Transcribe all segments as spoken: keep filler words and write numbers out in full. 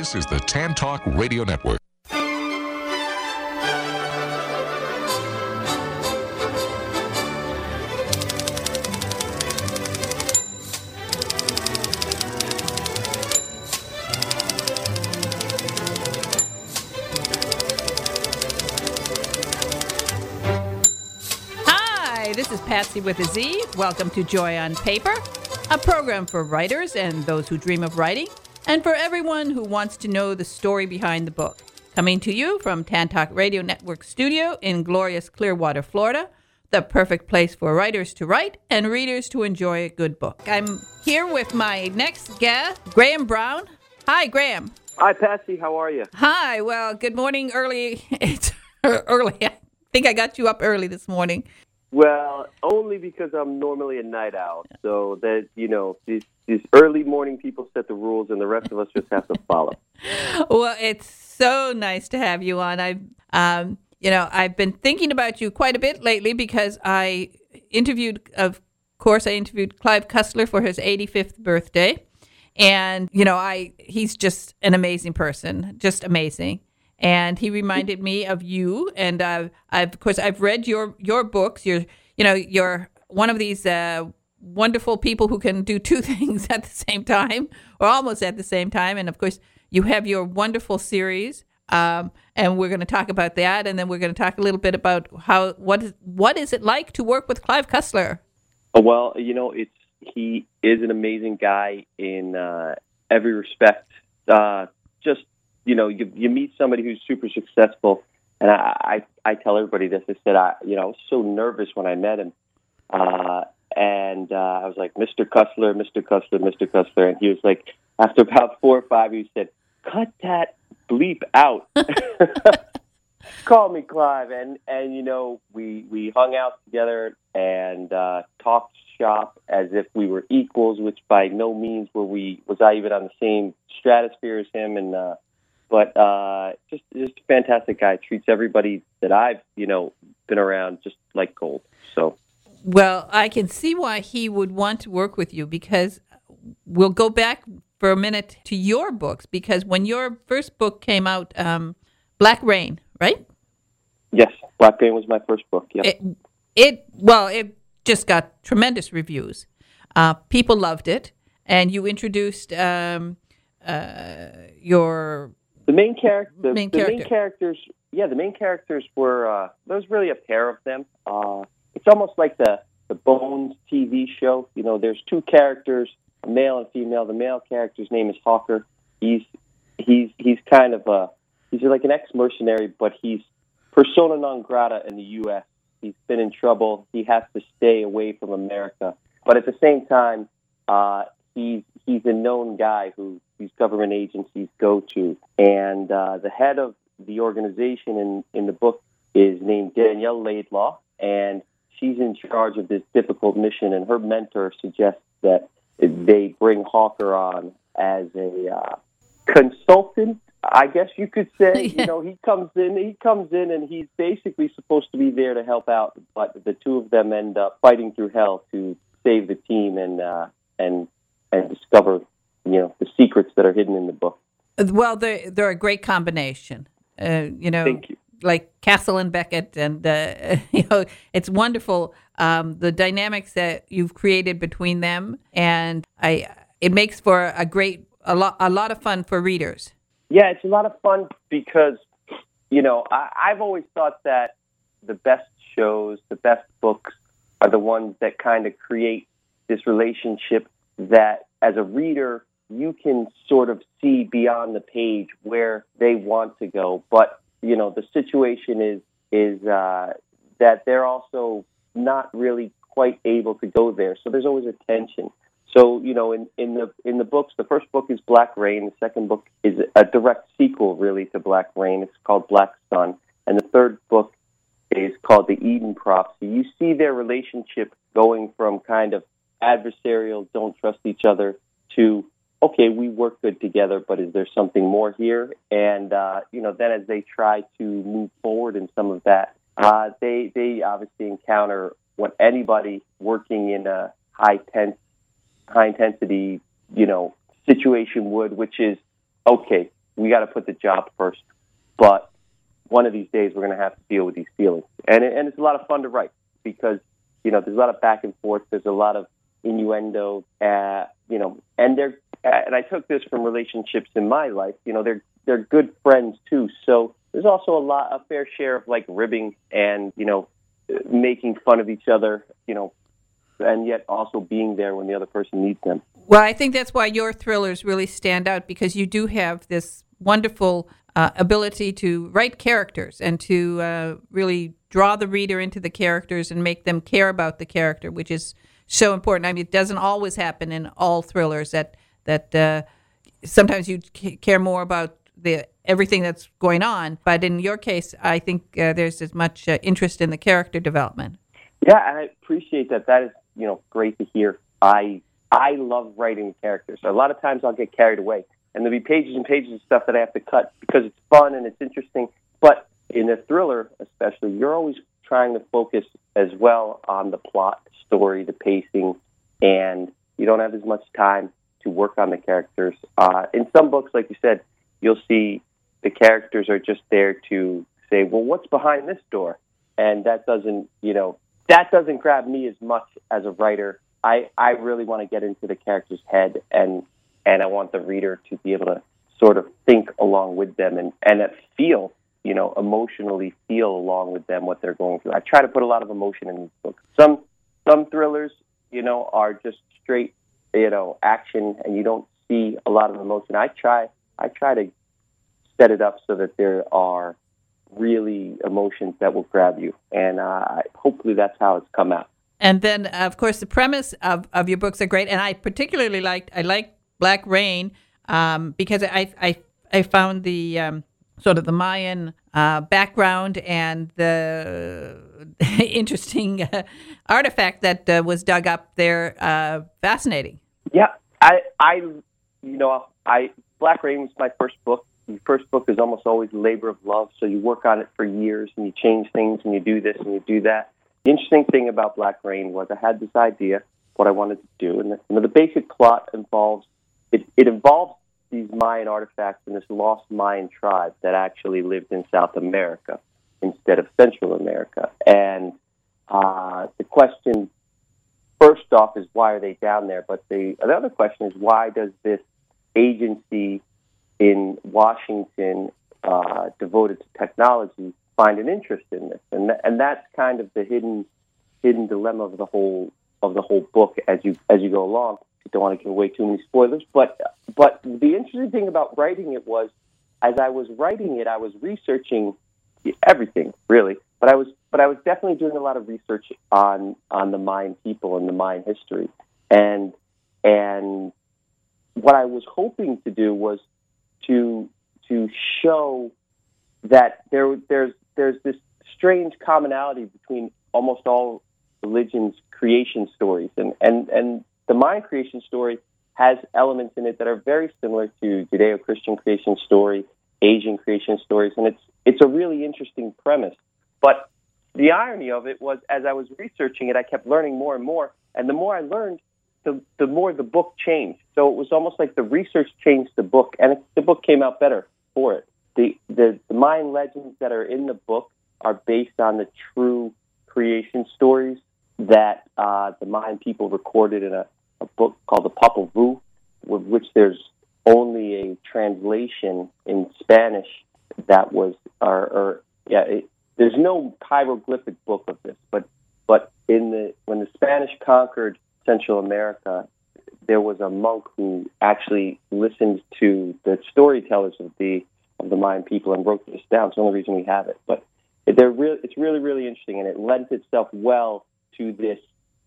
This is the Tan Talk Radio Network. Hi, this is Patsy with a Z. Welcome to Joy on Paper, a program for writers and those who dream of writing, and for everyone who wants to know the story behind the book. Coming to you from Tan Talk Radio Network studio in glorious Clearwater, Florida, the perfect place for writers to write and readers to enjoy a good book. I'm here with my next guest, Graham Brown. Hi, Graham. Hi, Patsy. How are you? Hi. Well, good morning early. It's early. I think I got you up early this morning. Well, only because I'm normally a night owl. So that, you know, these, these early morning people set the rules and the rest of us just have to follow. Well, it's so nice to have you on. I've, um, you know, I've been thinking about you quite a bit lately because I interviewed, of course, I interviewed Clive Cussler for his eighty-fifth birthday. And, you know, I he's just an amazing person, just amazing. And he reminded me of you, and uh, I've, of course, I've read your, your books. You're, you know, you're one of these uh, wonderful people who can do two things at the same time, or almost at the same time. And of course, you have your wonderful series, um, and we're going to talk about that, and then we're going to talk a little bit about how what is what is it like to work with Clive Cussler. Well, you know, it's he is an amazing guy in uh, every respect. Uh, just. You know, you, you meet somebody who's super successful, and I, I, I tell everybody this. I said, I, you know, I was so nervous when I met him, uh, and uh, I was like, Mister Cussler, Mister Cussler, Mister Cussler, and he was like, after about four or five, he said, cut that bleep out. Call me Clive, and and you know, we we hung out together and uh, talked shop as if we were equals, which by no means were we. Was I even on the same stratosphere as him, and. Uh, But uh, just just a fantastic guy. Treats everybody that I've, you know, been around just like gold. So, well, I can see why he would want to work with you, because we'll go back for a minute to your books, because when your first book came out, um, Black Rain, right? Yes, Black Rain was my first book. Yeah. It, it well, it just got tremendous reviews. Uh, people loved it, and you introduced um, uh, your. The main character, the, main the character. main characters, yeah, the main characters were, uh, there was really a pair of them. Uh, it's almost like the, the Bones T V show. You know, there's two characters, a male and female. The male character's name is Hawker. He's, he's, he's kind of a, he's like an ex-mercenary, but he's persona non grata in the U S. He's been in trouble. He has to stay away from America. But at the same time, uh, he's, he's a known guy who these government agencies go to. And uh, the head of the organization in, in the book is named Danielle Laidlaw, and she's in charge of this difficult mission, and her mentor suggests that they bring Hawker on as a uh, consultant, I guess you could say. Yeah. You know, he comes in, he comes in, and he's basically supposed to be there to help out, but the two of them end up fighting through hell to save the team and uh, and and discover, you know, the secrets that are hidden in the book. Well, they're, they're a great combination. Uh, you know, Thank you. Like Castle and Beckett, and uh, you know, it's wonderful um, the dynamics that you've created between them, and I it makes for a great a lot a lot of fun for readers. Yeah, it's a lot of fun because, you know, I, I've always thought that the best shows, the best books, are the ones that kind of create this relationship that, as a reader, you can sort of see beyond the page where they want to go. But, you know, the situation is is uh, that they're also not really quite able to go there. So there's always a tension. So, you know, in, in the in the books, the first book is Black Rain. The second book is a direct sequel, really, to Black Rain. It's called Black Sun. And the third book is called The Eden Prophecy. You see their relationship going from kind of adversarial, don't trust each other, to, okay, we work good together, but is there something more here? And, uh, you know, then as they try to move forward in some of that, uh, they, they obviously encounter what anybody working in a high tense, high intensity, you know, situation would, which is, okay, we got to put the job first. But one of these days, we're going to have to deal with these feelings. And, it, and it's a lot of fun to write because, you know, there's a lot of back and forth. There's a lot of innuendo, uh, you know, and they're, uh, and I took this from relationships in my life. You know, they're, they're good friends too. So there's also a lot, a fair share of like ribbing and, you know, making fun of each other, you know, and yet also being there when the other person needs them. Well, I think that's why your thrillers really stand out, because you do have this wonderful uh, ability to write characters and to uh, really draw the reader into the characters and make them care about the character, which is so important. I mean, it doesn't always happen in all thrillers that that uh, sometimes you care more about the everything that's going on. But in your case, I think uh, there's as much uh, interest in the character development. Yeah, and I appreciate that. That is, you know, great to hear. I I love writing characters. A lot of times I'll get carried away, and there'll be pages and pages of stuff that I have to cut because it's fun and it's interesting. But in a thriller, especially, you're always trying to focus as well on the plot, story, the pacing, and you don't have as much time to work on the characters. Uh, in some books, like you said, you'll see the characters are just there to say, well, what's behind this door? And that doesn't, you know, that doesn't grab me as much as a writer. I, I really want to get into the character's head, and and I want the reader to be able to sort of think along with them and, and feel, you know, emotionally feel along with them what they're going through. I try to put a lot of emotion in these books. Some some thrillers, you know, are just straight, you know, action, and you don't see a lot of emotion. I try I try to set it up so that there are really emotions that will grab you, and uh, hopefully that's how it's come out. And then, of course, the premise of, of your books are great, and I particularly liked I liked Black Rain um, because I I I found the um, sort of the Mayan uh, background and the interesting uh, artifact that uh, was dug up there uh, fascinating. Yeah, I I you know I Black Rain was my first book. The first book is almost always a labor of love, so you work on it for years and you change things and you do this and you do that. The interesting thing about Black Rain was I had this idea, what I wanted to do, and the, you know, the basic plot involves, it, it involves these Mayan artifacts and this lost Mayan tribe that actually lived in South America instead of Central America. And uh, the question, first off, is why are they down there? But the, the other question is, why does this agency in Washington uh, devoted to technology find an interest in this? And th- and that's kind of the hidden hidden dilemma of the whole of the whole book as you as you go along. I don't want to give away too many spoilers, but but the interesting thing about writing it was, as I was writing it, I was researching everything really, but I was but I was definitely doing a lot of research on on the Mayan people and the Mayan history, and and what I was hoping to do was to to show that there there's there's this strange commonality between almost all religions' creation stories, and and and the Mayan creation story has elements in it that are very similar to Judeo-Christian creation story, Asian creation stories, and it's it's a really interesting premise. But the irony of it was, as I was researching it, I kept learning more and more, and the more I learned, the the more the book changed. So it was almost like the research changed the book, and it, the book came out better for it. The, the the Mayan legends that are in the book are based on the true creation stories that uh, the Mayan people recorded in a, a book called the Popol Vuh, with which there's only a translation in Spanish that was, or, or yeah, it, there's no hieroglyphic book of this, but but in the when the Spanish conquered Central America, there was a monk who actually listened to the storytellers of the of the Mayan people and wrote this down. It's the only reason we have it. But they're re- it's really, really interesting, and it lends itself well to this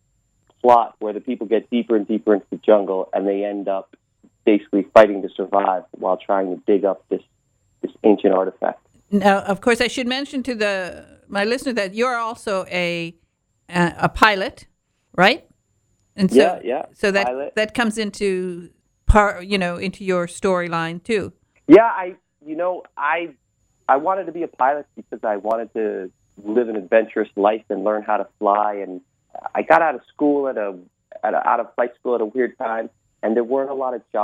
plot where the people get deeper and deeper into the jungle, and they end up basically fighting to survive while trying to dig up this this ancient artifact. Now, of course, I should mention to the my listener that you're also a a, a pilot, right? And so, yeah, yeah. So that pilot. that comes into part, you know, into your storyline too. Yeah, I, you know, I, I wanted to be a pilot because I wanted to live an adventurous life and learn how to fly. And I got out of school at a, at a out of flight school at a weird time, and there weren't a lot of jobs.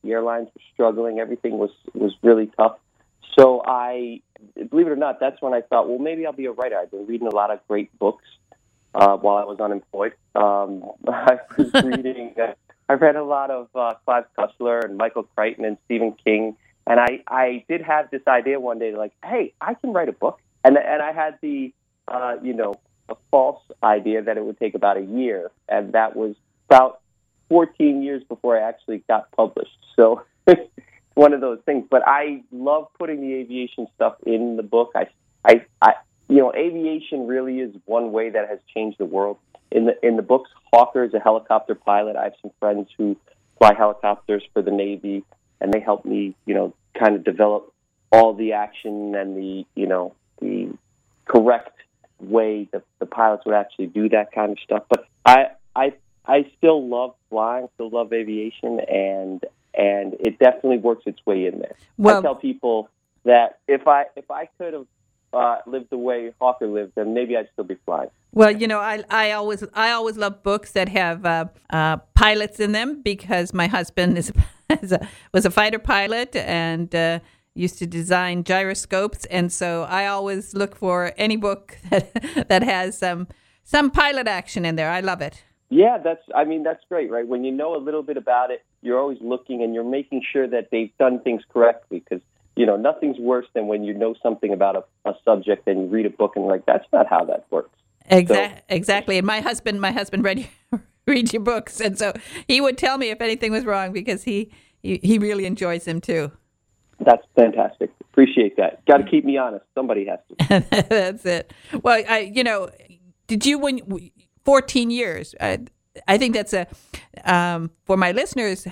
The airlines were struggling. Everything was, was really tough. So I, believe it or not, that's when I thought, well, maybe I'll be a writer. I've been reading a lot of great books uh, while I was unemployed. Um, I was reading, uh, I read a lot of uh, Clive Cussler and Michael Crichton and Stephen King. And I, I did have this idea one day, like, hey, I can write a book. And and I had the, uh, you know, a false idea that it would take about a year. And that was about fourteen years before I actually got published. So it's one of those things. But I love putting the aviation stuff in the book. I, I, I, you know, aviation really is one way that has changed the world. In the in the books, Hawker is a helicopter pilot. I have some friends who fly helicopters for the Navy, and they helped me, you know, kind of develop all the action and the, you know, the correct way that the pilots would actually do that kind of stuff. But I, I, I still love flying, still love aviation, and and it definitely works its way in there. Well, I tell people that if I if I could have uh, lived the way Hawker lived, then maybe I'd still be flying. Well, you know, I I always I always love books that have uh, uh, pilots in them, because my husband is, is a, was a fighter pilot and uh, used to design gyroscopes, and so I always look for any book that that has some some pilot action in there. I love it. Yeah, that's I mean that's great, right? When you know a little bit about it, you're always looking and you're making sure that they've done things correctly, because you know nothing's worse than when you know something about a, a subject and you read a book and you're like, that's not how that works. Exactly. So, exactly. And my husband, my husband read reads your books, and so he would tell me if anything was wrong, because he he, he really enjoys them too. That's fantastic. Appreciate that. Got to keep me honest. Somebody has to. That's it. Well, I, you know, did you when fourteen years? I, I think that's a um, for my listeners.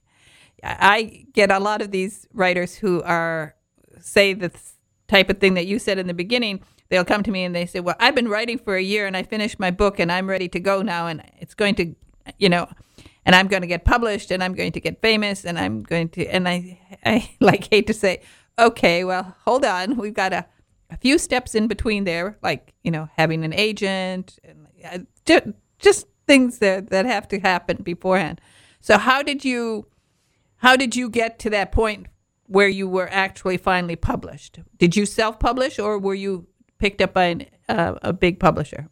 I get a lot of these writers who are say the type of thing that you said in the beginning. They'll come to me and they say, well, I've been writing for a year and I finished my book and I'm ready to go now, and it's going to, you know, and I'm going to get published and I'm going to get famous and I'm going to, and I, I like hate to say, okay, well, hold on. We've got a, a few steps in between there, like, you know, having an agent, and uh, just, just things that, that have to happen beforehand. So how did you, how did you get to that point where you were actually finally published? Did you self-publish, or were you picked up by an, uh, a big publisher?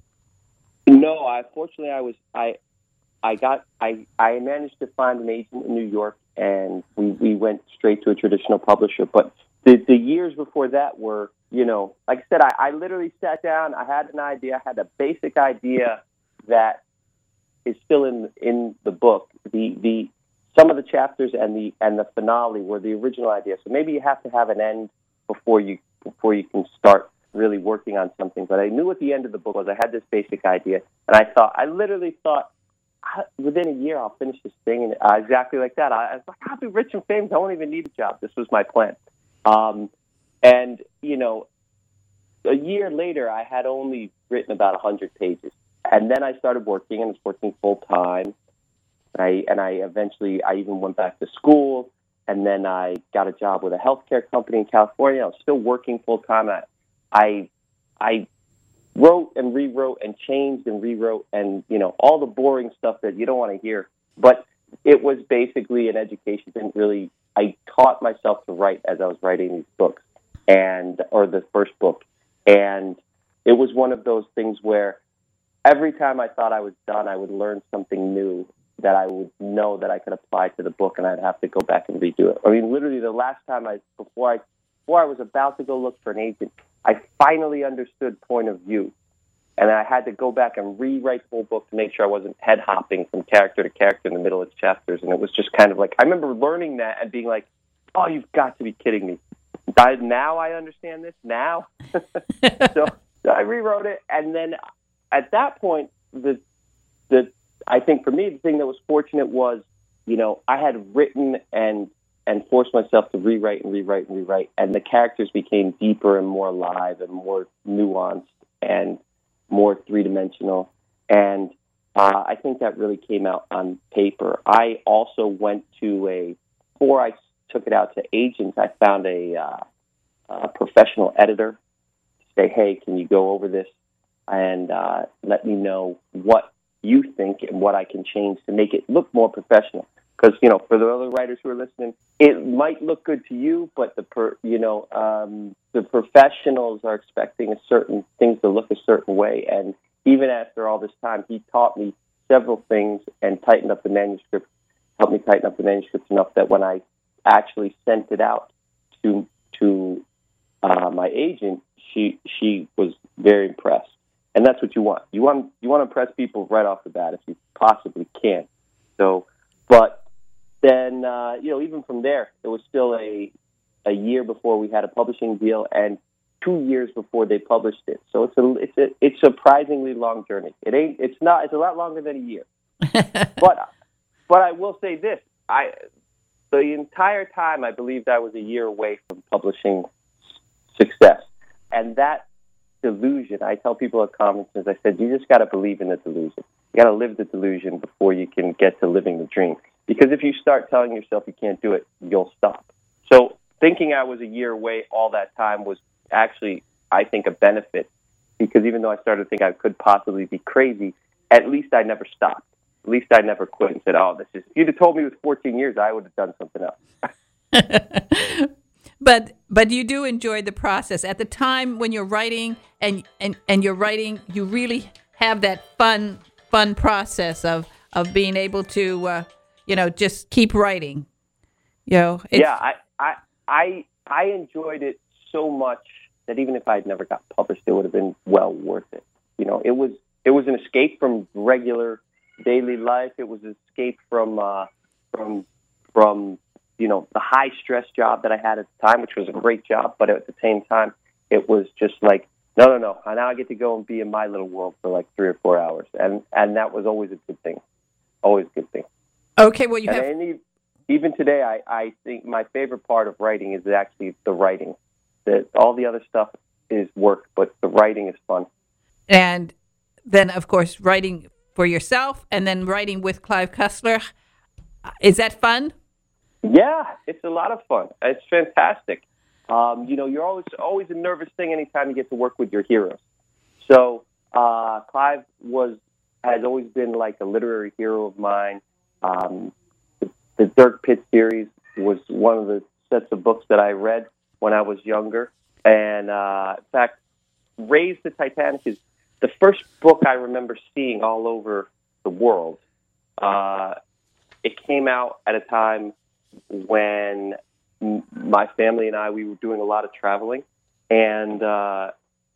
No, I fortunately I was I I got I, I managed to find an agent in New York, and we, we went straight to a traditional publisher. But the the years before that were, you know, like I said, I, I literally sat down, I had an idea, I had a basic idea that is still in in the book. The the some of the chapters and the and the finale were the original idea. So maybe you have to have an end before you before you can start really working on something. But I knew what the end of the book was. I had this basic idea, and I thought, I literally thought, within a year I'll finish this thing, and uh, exactly like that. I, I was like, I'll be rich and famous. I won't even need a job. This was my plan. Um, and you know, a year later, I had only written about a hundred pages, and then I started working, and was working full time. I and I eventually, I even went back to school, and then I got a job with a healthcare company in California. I was still working full time. I, I, I wrote and rewrote and changed and rewrote, and you know all the boring stuff that you don't want to hear. But it was basically an education. Didn't really. I taught myself to write as I was writing these books, and or the first book, and it was one of those things where every time I thought I was done, I would learn something new that I would know that I could apply to the book, and I'd have to go back and redo it. I mean, literally, the last time I before I before I was about to go look for an agent, I finally understood point of view, and I had to go back and rewrite the whole book to make sure I wasn't head hopping from character to character in the middle of chapters. And it was just kind of like, I remember learning that and being like, "Oh, you've got to be kidding me! I, now I understand this now." so, so I rewrote it, and then at that point, the the I think for me the thing that was fortunate was, you know, I had written and and forced myself to rewrite and rewrite and rewrite, and the characters became deeper and more alive and more nuanced and more three-dimensional. And uh, I think that really came out on paper. I also went to a, before I took it out to agents, I found a, uh, a professional editor to say, hey, can you go over this and uh, let me know what you think and what I can change to make it look more professional. because, you know, for the other writers who are listening, it might look good to you, but the per, you know um, the professionals are expecting a certain things to look a certain way. And even after all this time, he taught me several things and tightened up the manuscript, helped me tighten up the manuscript enough that when I actually sent it out to to uh, my agent, she she was very impressed. And that's what you want. You want you want to impress people right off the bat if you possibly can. So, but then uh, you know, even from there, it was still a a year before we had a publishing deal, and two years before they published it. So it's a it's a it's a surprisingly long journey. It ain't it's not it's a lot longer than a year. but but I will say this: I the entire time I believed I was a year away from publishing success, and that delusion. I tell people at conferences, I said, you just got to believe in the delusion. You got to live the delusion before you can get to living the dream. Because if you start telling yourself you can't do it, you'll stop. So thinking I was a year away all that time was actually, I think, a benefit. Because even though I started to think I could possibly be crazy, at least I never stopped. At least I never quit and said, oh, this is... If you'd have told me it was fourteen years, I would have done something else. But but you do enjoy the process. At the time when you're writing and, and, and you're writing, you really have that fun fun process of, of being able to, uh, you know, just keep writing. You know, it's, yeah, I, I I I enjoyed it so much that even if I had never got published, it would have been well worth it. You know, it was it was an escape from regular daily life. It was an escape from uh, from from. you know, the high stress job that I had at the time, which was a great job, but at the same time, it was just like, no, no, no. Now I get to go and be in my little world for like three or four hours. And, and that was always a good thing. Always a good thing. Okay, well, you and have... Any, even today, I, I think my favorite part of writing is actually the writing. That all the other stuff is work, but the writing is fun. And then, of course, writing for yourself and then writing with Clive Cussler. Is that fun? Yeah, it's a lot of fun. It's fantastic. Um, you know, you're always always a nervous thing anytime you get to work with your heroes. So uh, Clive was has always been like a literary hero of mine. Um, the, the Dirk Pitt series was one of the sets of books that I read when I was younger. And uh, in fact, Raise the Titanic is the first book I remember seeing all over the world. Uh, it came out at a time when my family and I, we were doing a lot of traveling, and uh,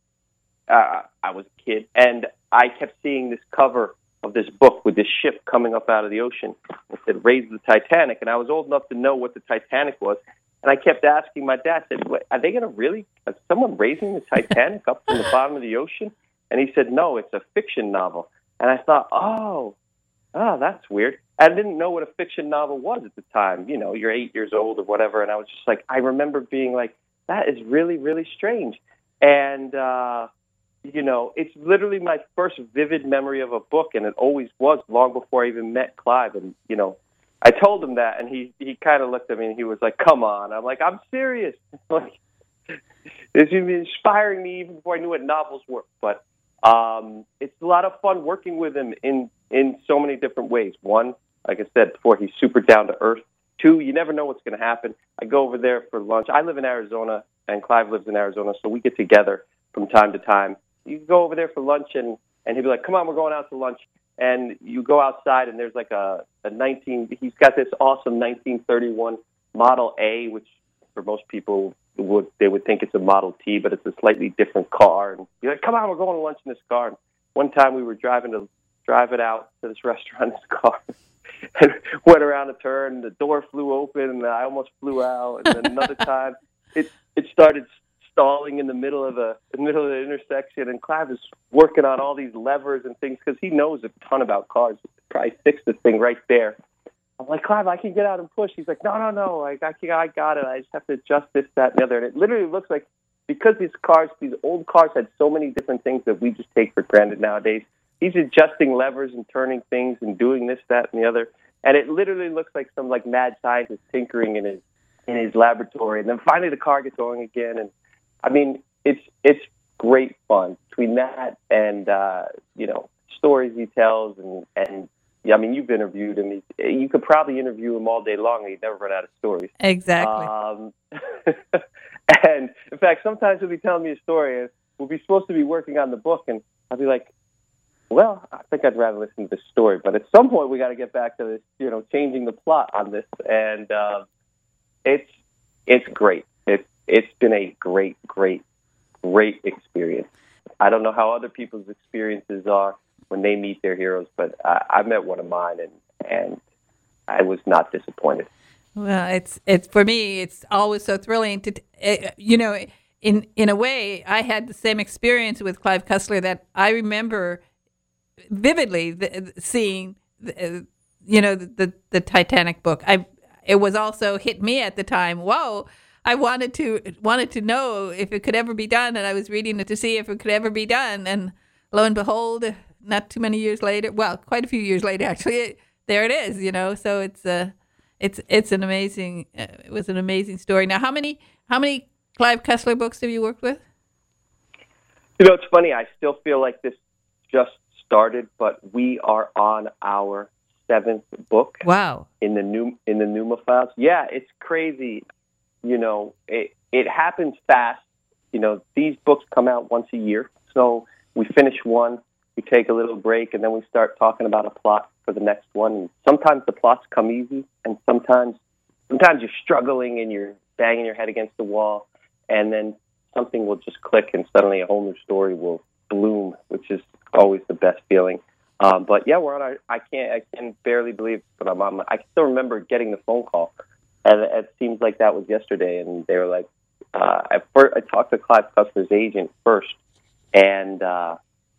I, I was a kid, and I kept seeing this cover of this book with this ship coming up out of the ocean. It said, Raise the Titanic, and I was old enough to know what the Titanic was, and I kept asking my dad, I said, are they going to really, is someone raising the Titanic up from the bottom of the ocean? And he said, no, it's a fiction novel. And I thought, oh, oh, that's weird. I didn't know what a fiction novel was at the time. You know, you're eight years old or whatever, and I was just like, I remember being like, that is really, really strange. And, uh, you know, it's literally my first vivid memory of a book, and it always was long before I even met Clive. And, you know, I told him that, and he, he kind of looked at me, and he was like, come on. I'm like, I'm serious. Like, this is inspiring me even before I knew what novels were. But um, it's a lot of fun working with him in, in so many different ways. One, like I said before, he's super down to earth. Two, you never know what's going to happen. I go over there for lunch. I live in Arizona, and Clive lives in Arizona, so we get together from time to time. You go over there for lunch, and, and he'll be like, come on, we're going out to lunch. And you go outside, and there's like a, a nineteen, he's got this awesome nineteen thirty-one Model A, which for most people would they would think it's a Model T, but it's a slightly different car. And you're like, come on, we're going to lunch in this car. And one time we were driving to drive it out to this restaurant in this car. And went around a turn, the door flew open, and I almost flew out. And then another time, it it started stalling in the middle of the, the middle of the intersection, and Clive is working on all these levers and things because he knows a ton about cars. Probably fix this thing right there. I'm like, Clive, I can get out and push. He's like, no, no, no, I, I, I got it. I just have to adjust this, that, and the other. And it literally looks like, because these cars, these old cars had so many different things that we just take for granted nowadays. He's adjusting levers and turning things and doing this, that, and the other. And it literally looks like some like mad scientist tinkering in his in his laboratory. And then finally the car gets going again. And I mean, it's it's great fun between that and uh, you know, stories he tells and and I mean, you've interviewed him. He's, you could probably interview him all day long, and he'd never run out of stories. Exactly. Um, and in fact, sometimes he'll be telling me a story, and we'll be supposed to be working on the book, and I'll be like, well, I think I'd rather listen to this story. But at some point, we got to get back to this, you know, changing the plot on this. And uh, it's it's great. It's it's been a great, great, great experience. I don't know how other people's experiences are when they meet their heroes, but I, I met one of mine, and and I was not disappointed. Well, it's it's for me. It's always so thrilling to, uh, you know, in in a way, I had the same experience with Clive Cussler that I remember vividly the, seeing, the, you know, the, the the Titanic book. I it was also hit me at the time. Whoa. I wanted to wanted to know if it could ever be done, and I was reading it to see if it could ever be done. And lo and behold, not too many years later, well, quite a few years later, actually, it, there it is. You know, so it's uh, it's it's an amazing. Uh, it was an amazing story. Now, how many how many Clive Cussler books have you worked with? You know, it's funny. I still feel like this just started, but we are on our seventh book. Wow! In the new in the Numa files, yeah, it's crazy. You know, it, it happens fast. You know, these books come out once a year. So we finish one, we take a little break, and then we start talking about a plot for the next one. And sometimes the plots come easy, and sometimes sometimes you're struggling and you're banging your head against the wall, and then something will just click, and suddenly a whole new story will bloom, which is always the best feeling. Um, but yeah, we're on our, I can't, I can barely believe, but I'm on my, I still remember getting the phone call. And it seems like that was yesterday, and they were like, uh, I, first, I talked to Clive Cussler's agent first, and, uh,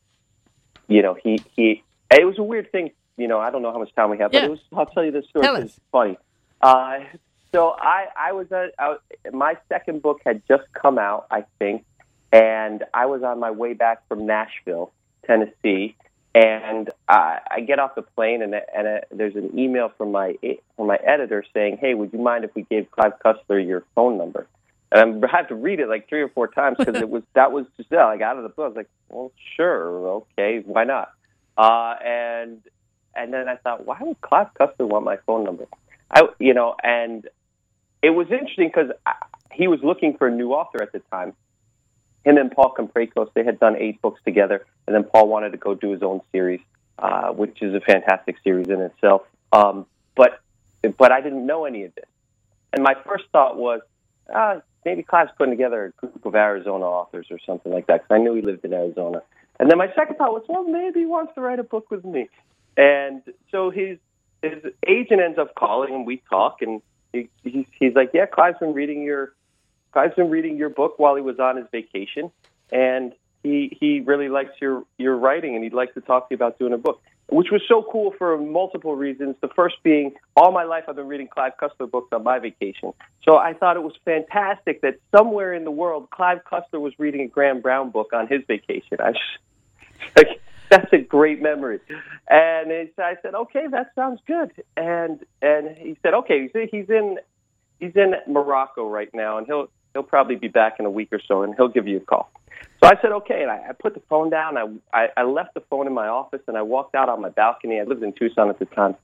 you know, he, he, it was a weird thing, you know, I don't know how much time we have, but yeah. it was, I'll tell you this story, Tell it's us. funny. Uh, so I, I was, at, I was, my second book had just come out, I think, and I was on my way back from Nashville, Tennessee, and uh, I get off the plane, and, and uh, there's an email from my from my editor saying, "Hey, would you mind if we gave Clive Cussler your phone number?" And I had to read it like three or four times because it was that was just yeah, like out of the blue. I was like, "Well, sure, okay, why not?" Uh, and and then I thought, why would Clive Cussler want my phone number? I you know, and it was interesting because he was looking for a new author at the time. Him and Paul Komprikos, they had done eight books together, and then Paul wanted to go do his own series, uh, which is a fantastic series in itself. Um, but but I didn't know any of this. And my first thought was, ah, maybe Clive's putting together a group of Arizona authors or something like that, because I knew he lived in Arizona. And then my second thought was, well, maybe he wants to write a book with me. And so his his agent ends up calling, and we talk, and he, he's, he's like, yeah, Clive's been reading your I've been reading your book while he was on his vacation, and he he really likes your, your writing, and he'd like to talk to you about doing a book, which was so cool for multiple reasons. The first being, all my life I've been reading Clive Cussler books on my vacation. So I thought it was fantastic that somewhere in the world, Clive Cussler was reading a Graham Brown book on his vacation. I just, like, that's a great memory. And it's, I said, okay, that sounds good. And and he said, okay, he's in he's in Morocco right now, and he'll He'll probably be back in a week or so, and he'll give you a call. So I said, okay, and I, I put the phone down. I, I, I left the phone in my office, and I walked out on my balcony. I lived in Tucson at the time.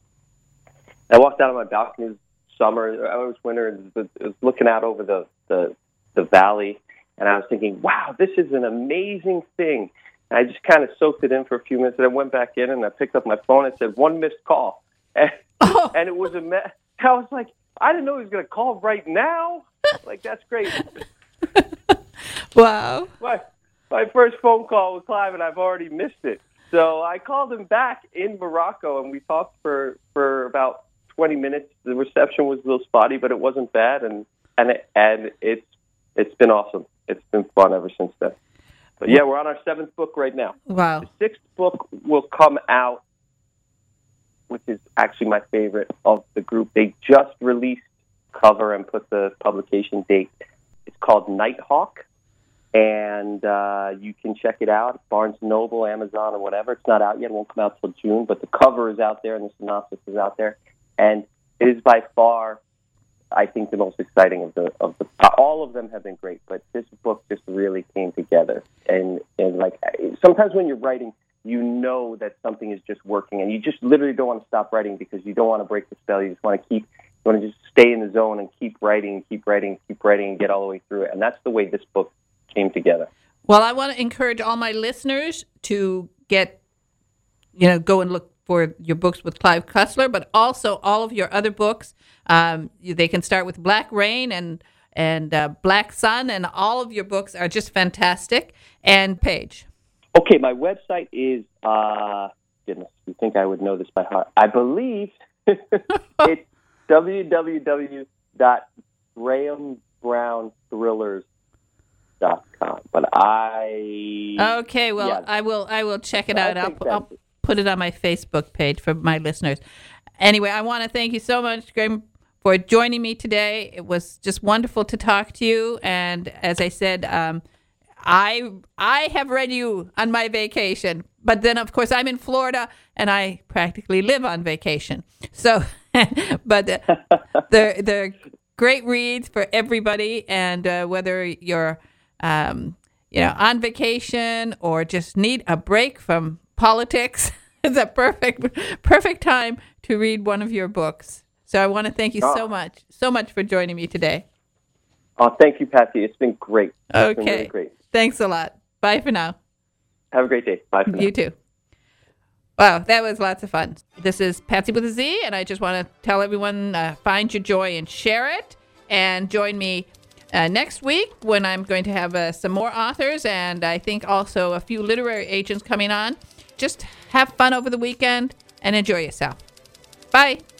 I walked out on my balcony. It was summer. It was winter. And it was, it was looking out over the, the, the valley, and I was thinking, wow, this is an amazing thing. And I just kind of soaked it in for a few minutes, and I went back in, and I picked up my phone and said, one missed call. And, oh. and it was a mess. I was like, I didn't know he was going to call right now. Like, that's great. Wow. My, my first phone call with Clive, and I've already missed it. So I called him back in Morocco, and we talked for, for about twenty minutes. The reception was a little spotty, but it wasn't bad, and and it, and it's it's been awesome. It's been fun ever since then. But yeah, we're on our seventh book right now. Wow. The sixth book will come out, which is actually my favorite of the group. They just released cover and put the publication date. It's called Nighthawk, and uh, you can check it out. Barnes and Noble, Amazon, or whatever. It's not out yet. It won't come out till June, but the cover is out there and the synopsis is out there. And it is by far, I think, the most exciting of the of the. All of them have been great, but this book just really came together. And and like sometimes when you're writing, you know that something is just working, and you just literally don't want to stop writing because you don't want to break the spell. You just want to keep, you want to just stay in the zone and keep writing, keep writing, keep writing, and get all the way through it. And that's the way this book came together. Well, I want to encourage all my listeners to get, you know, go and look for your books with Clive Cussler, but also all of your other books. Um, they can start with Black Rain and and uh, Black Sun, and all of your books are just fantastic. And Paige. Okay, my website is, uh, goodness, you think I would know this by heart. I believe it's w w w dot graham brown thrillers dot com. But I... Okay, well, yeah. I will I will check it I out. I'll, think I'll put it on my Facebook page for my listeners. Anyway, I want to thank you so much, Graham, for joining me today. It was just wonderful to talk to you. And as I said, um, I I have read you on my vacation. But then, of course, I'm in Florida, and I practically live on vacation. So, but they're, they're great reads for everybody. And uh, whether you're, um, you know, on vacation or just need a break from politics, it's a perfect, perfect time to read one of your books. So I want to thank you oh. so much, so much for joining me today. Oh, thank you, Patsy. It's been great. It's okay. been really great. Thanks a lot. Bye for now. Have a great day. Bye for now. You too. Wow, that was lots of fun. This is Patsy with a Z, and I just want to tell everyone, uh, find your joy and share it. And join me uh, next week when I'm going to have uh, some more authors, and I think also a few literary agents coming on. Just have fun over the weekend and enjoy yourself. Bye.